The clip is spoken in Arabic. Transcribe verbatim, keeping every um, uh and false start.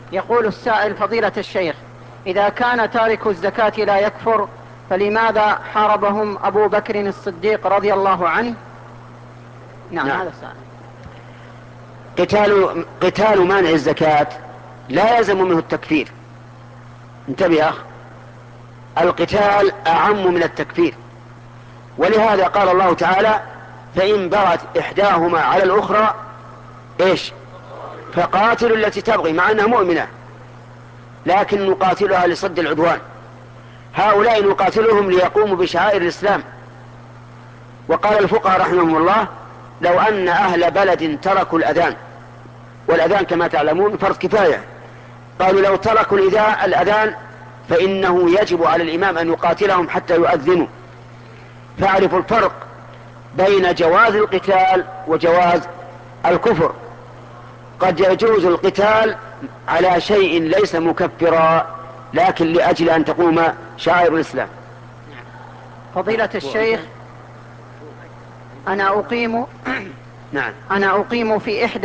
يقول السائل: فضيلة الشيخ، إذا كان تارك الزكاة لا يكفر، فلماذا حاربهم أبو بكر الصديق رضي الله عنه؟ نعم, نعم. هذا السائل. قتال, قتال مانع الزكاة لا يلزم منه التكفير. انتبه أخ، القتال أعم من التكفير، ولهذا قال الله تعالى: فإن بغت إحداهما على الأخرى إيش؟ فقاتلوا التي تبغي، مع أنها مؤمنة لكن نقاتلها لصد العدوان. هؤلاء نقاتلهم ليقوموا بشعائر الإسلام. وقال الفقهاء رحمهم الله: لو أن أهل بلد تركوا الأذان، والأذان كما تعلمون فرض كفاية، قالوا لو تركوا الأذان فإنه يجب على الإمام أن يقاتلهم حتى يؤذنوا. فاعرفوا الفرق بين جواز القتال وجواز الكفر. قد يجوز القتال على شيء ليس مكفرا، لكن لأجل أن تقوم شعائر الإسلام. فضيلة الشيخ، أنا أقيم نعم أنا أقيم في إحدى